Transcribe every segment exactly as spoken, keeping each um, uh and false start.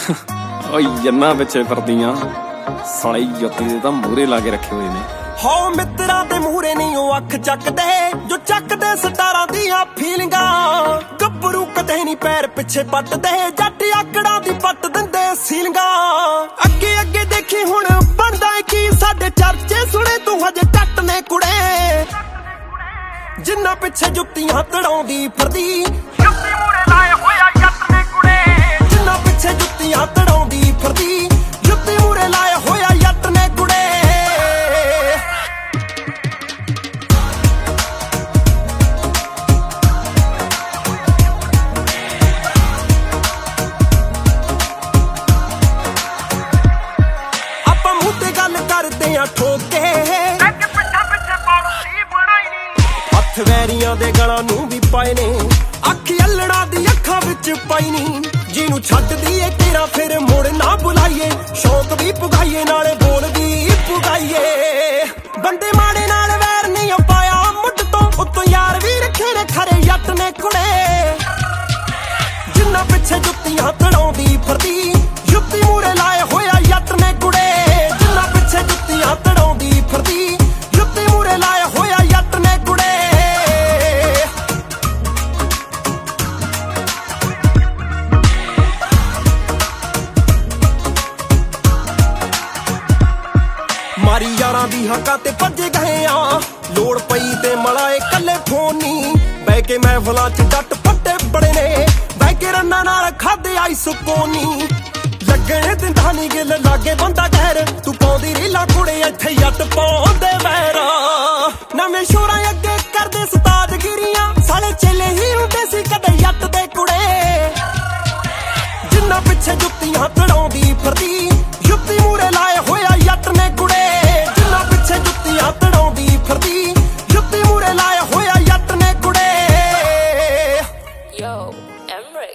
ਓਏ ਜੰਨਾ ਪਿੱਛੇ ਫਿਰਦੀਆਂ ਸਾਲੇ ਜੁੱਤੀ ਦੇ ਤਾਂ ਮੂਹਰੇ ਲਾ ਕੇ ਰੱਖੇ ਹੋਏ ਨੇ। ਹੋ ਮਿੱਤਰਾਂ ਦੇ ਮੂਹਰੇ ਨਹੀਂ ਉਹ ਅੱਖ ਚੱਕਦੇ ਜੋ ਚੱਕਦੇ ਸਟਾਰਾਂ ਦੀਆਂ ਫੀਲਿੰਗਾਂ। ਗੱਭਰੂ ਕਦੇ ਨਹੀਂ ਪੈਰ ਪਿੱਛੇ ਪੱਟਦੇ ਜੱਟ ਆਕੜਾਂ ਦੀ ਪੱਟ ਦਿੰਦੇ ਸੀਲਿੰਗਾਂ। ਅੱਗੇ ਅੱਗੇ ਦੇਖੀ ਹੁਣ ਬਣਦਾ ਕੀ ਸਾਡੇ ਚਰਚੇ ਸੁਣੇ ਤੂੰ ਹਜੇ ਟੱਟ ਨੇ ਕੁੜੇ। ਜਿੰਨਾ ਪਿੱਛੇ ਜੁੱਤੀਆਂ ਤੜਾਉਂਦੀ ਫਿਰਦੀ ਜੁੱਤੀ ਮੂਹਰੇ ਲਾਏ ਹੋਇਆ ਜੱਟ ਨੇ ਕੁੜੇ। ਜਿੰਨਾ ਪਿੱਛੇ ਜੁੱਤੀਆਂ ਤੜਾਉਂਦੀ ਫਿਰਦੀ ਜੁੱਤੀ ਮੂਹਰੇ ਲਾਏ ਹੋਇਆ ਜੱਟ ਨੇ ਕੁੜੇ। ਆਪਾਂ ਮੂੰਹ ਤੇ ਗੱਲ ਕਰਦੇ ਆ ਠੋਕੇ ਹੱਥ ਵੈਰੀਆਂ ਦੇ ਗਲਾਂ ਨੂੰ ਵੀ ਪਾਏ ਨੇ। ਅੱਖ ਅਲੜਾ ਦੀ ਅੱਖਾਂ ਵਿੱਚ ਪਾਈ ਨੀ ਜਿਹਨੂੰ ਛੱਡਦੀ ਏ ਤੇਰਾ ਫਿਰ ਮੁੜ ਨਾ ਬੁਲਾਈਏ। ਸ਼ੌਕ ਵੀ ਪੁਗਾਈਏ ਨਾਲੇ ਬੋਲ ਵੀ ਪੁਗਾਈਏ। ਬੰਦੇ ਮਾੜੇ ਨਾਲ ਵੈਰ ਨਹੀਂ ਪਾਇਆ ਮੁੱਢ ਤੋਂ ਉੱਤੋਂ ਯਾਰ ਵੀ ਰੱਖੇ ਨੇ ਖਰੇ ਜੱਟ ਨੇ ਕੁੜੇ। ਜਿੰਨਾ ਪਿੱਛੇ ਜੁੱਤੀਆਂ ਤੜਾਉਂਦੀ ਫਿਰਦੀ ਜੁੱਤੀ ਮੂਹਰੇ ਲਾਏ ਹੋਇਆ ਜੱਟ ਨੇ ਕੁੜੇ। ਜਿੰਨਾ ਪਿੱਛੇ ਜੁੱਤੀਆਂ ਤੜਾਉਂਦੀ ਫਿਰਦੀ ਜੁੱਤੀ ਮੂਹਰੇ ਲਾਏ ਹੋਇਆ ਜੱਟ ਨੇ ਕੁੜੇ। ਮਾਰੀ ਯਾਰਾਂ ਦੀ ਹੱਕਾਂ ਤੇ ਭੱਜੇ ਗਏ ਆ ਲੋੜ ਪਈ ਤੇ ਮਲਾਏ ਕੱਲੇ ਫੋਨ ਨੀ। ਬਹਿ ਕੇ ਮਹਿਫਲਾਂ ਚ ਜੱਟ ਫੱਟੇ ਬੜੇ ਨੇ ਬਹਿ ਕੇ ਰੰਨਾਂ ਨਾਲ ਖਾਦੇ ਆਈ ਸਕੋਨੀ। ਲੱਗਣੇ ਦਿੰਦਾ ਨੀ ਗਿੱਲ ਲਾਗੇ ਬੰਦਾ ਗੈਰ ਤੂੰ ਪਾਉਂਦੀ ਰੀਲਾ ਕੁੜੇ ਇੱਥੇ ਜੱਟ ਪਾਉਂਦੇ ਵੈਰ। ਨਵੇਂ ਸ਼ੋਰਾਂ ਅੱਗੇ ਕਰਦੇ ਸਤਾਦਗਿਰੀਆਂ ਸਾਲੇ ਚੇਲੇ ਹੀ ਹੁੰਦੇ ਸੀ ਕਦੇ ਜੱਟ ਦੇ ਕੁੜੇ। ਜਿੰਨਾ ਪਿੱਛੇ ਜੁੱਤੀਆਂ ਤੜਾਉਂਦੀ ਫਿਰਦੀ ਜੁੱਤੀ ਮੂਹਰੇ ਲਾਏ ਹੋਇਆ ਜੱਟ ਨੇ ਕੁੜੇ। ਜਿੰਨਾ ਪਿੱਛੇ ਜੁੱਤੀਆਂ ਤੜਾਉਂਦੀ ਫਿਰਦੀ ਜੁੱਤੀ ਮੂਹਰੇ ਲਾਏ ਹੋਇਆ ਜੱਟ ਨੇ ਕੁੜੇ। Yo, Emric.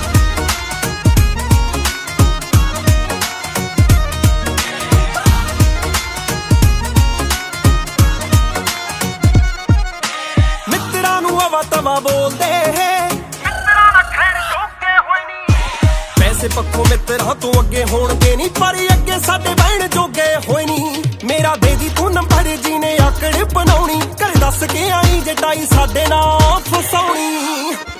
ਮਿੱਤਰਾਂ ਨੂੰ ਹਵਾ ਤਵਾ ਬੋਲਦੇ ਮਿੱਤਰਾਂ ਦਾ ਖੈਰ ਚੋਕੇ ਹੋਏ ਨੀ। ਪੈਸੇ ਪੱਖੋਂ ਮਿੱਤਰਾਂ ਤੋਂ ਅੱਗੇ ਹੋਣਗੇ ਨੀ ਪਰ ਅੱਗੇ ਸਾਡੇ ਬਹਿਣ ਜੋਗੇ ਹੋਏ ਨੀ। ਮੇਰਾ ਦੇ ਦੀ ਤੂੰ ਨੰਬਰ ਜੀ ਨੇ ਆਕੜ ਬਣਾਉਣੀ ਘਰੇ ਦੱਸ ਕੇ ਆਈ ਜਟਾਈ ਸਾਡੇ ਨਾਲ ਫਸਾਉਣੀ।